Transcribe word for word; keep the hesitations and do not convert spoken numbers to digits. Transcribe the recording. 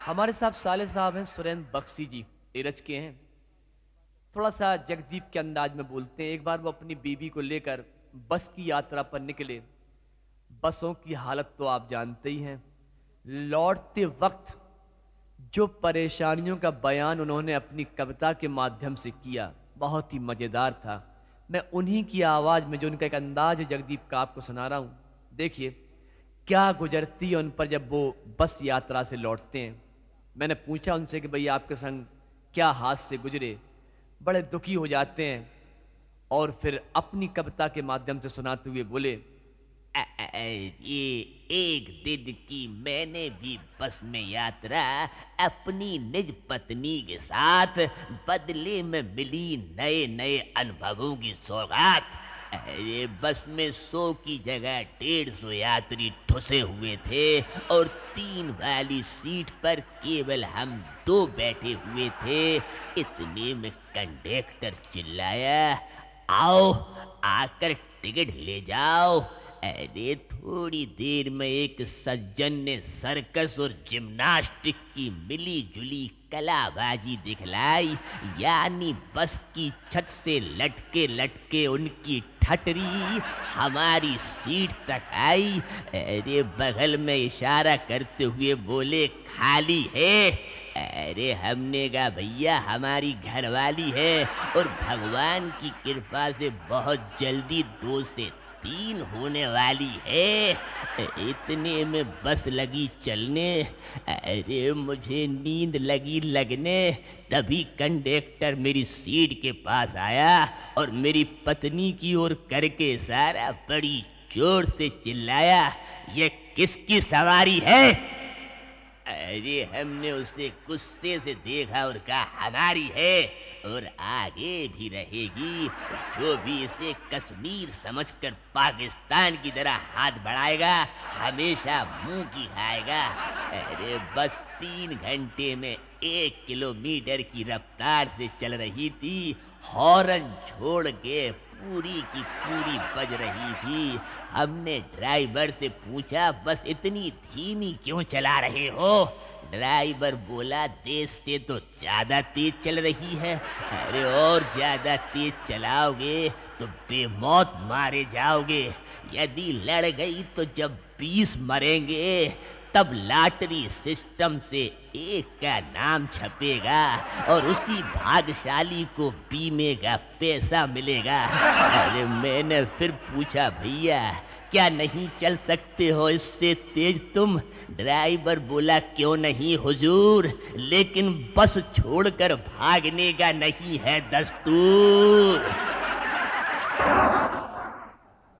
हमारे साहब साले साहब हैं सुरेंद्र बख्शी जी, एरज के हैं। थोड़ा सा जगदीप के अंदाज में बोलते हैं। एक बार वो अपनी बीवी को लेकर बस की यात्रा पर निकले। बसों की हालत तो आप जानते ही हैं। लौटते वक्त जो परेशानियों का बयान उन्होंने अपनी कविता के माध्यम से किया, बहुत ही मजेदार था। मैं उन्हीं की आवाज में, जो उनका एक अंदाज है जगदीप का, आपको सुना रहा हूं। देखिए क्या गुजरती है उन पर जब वो बस यात्रा से लौटते हैं। मैंने पूछा उनसे कि भाई आपके संग क्या हादसे गुजरे। बड़े दुखी हो जाते हैं और फिर अपनी कविता के माध्यम से सुनाते हुए बोले, अ- अ- अ, ये एक दिन की मैंने भी बस में यात्रा अपनी निज पत्नी के साथ, बदले में मिली नए नए अनुभवों की सौगात। अरे बस में सौ की जगह डेढ़ सौ यात्री ठुसे हुए थे और तीन वाली सीट पर केवल हम दो बैठे हुए थे। इतने में कंडक्टर चिल्लाया, आओ आकर टिकट ले जाओ। अरे थोड़ी देर में एक सज्जन ने सर्कस और जिम्नास्टिक की मिली जुली कलाबाजी दिखलाई। यानी बस की छत से लटके लटके उनकी ठटरी हमारी सीट तक आई। अरे बगल में इशारा करते हुए बोले, खाली है। अरे हमने कहा, भैया हमारी घरवाली है और भगवान की कृपा से बहुत जल्दी दो से तीन होने वाली है। इतने में बस लगी चलने। अरे मुझे नींद लगी लगने। तभी कंडक्टर मेरी सीट के पास आया और मेरी पत्नी की ओर करके इशारा बड़ी जोर से चिल्लाया, ये किसकी सवारी है? अरे हमने उसे गुस्से से देखा और कहा, हमारी है और आगे भी रहेगी। जो भी इसे कश्मीर समझकर पाकिस्तान की तरह हाथ बढ़ाएगा, हमेशा मुंह की खाएगा। अरे बस तीन घंटे में एक किलोमीटर की रफ्तार से चल रही थी। हॉर्न छोड़ के पूरी की पूरी बज रही थी। हमने ड्राइवर से पूछा, बस इतनी धीमी क्यों चला रहे हो? ड्राइवर बोला, देश से तो ज्यादा तेज चल रही है। अरे और ज्यादा तेज चलाओगे तो बेमौत मारे जाओगे। यदि लड़ गई तो जब बीस मरेंगे तब लॉटरी सिस्टम से एक का नाम छपेगा और उसी भाग्यशाली को बीमे का पैसा मिलेगा। अरे मैंने फिर पूछा, भैया क्या नहीं चल सकते हो इससे तेज तुम? ड्राइवर बोला, क्यों नहीं हुजूर, लेकिन बस छोड़कर भागने का नहीं है दस्तूर।